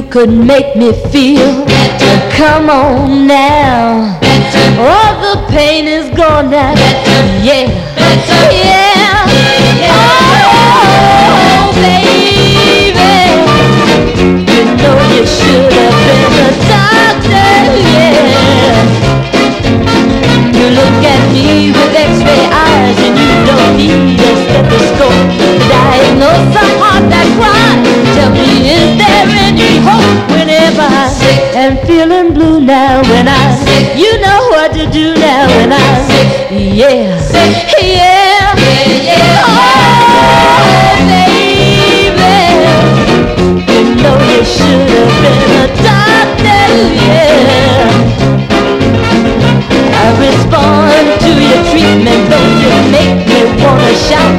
could make me feel. Come on now, all the pain is gone now. Yeah, yeah. Oh, baby, you know you should have been a doctor. Yeah, you look at me with X-ray eyes and you don't need a stethoscope. Diagnose some heart that cries. Tell me, is there any hope? Whenever I'm sick and feeling blue now, when I'm sick, you know what to do now. When I'm sick, yeah, yeah, yeah. Oh, baby, you know you should have been a doctor. Yeah, I respond to your treatment, though you make me wanna shout.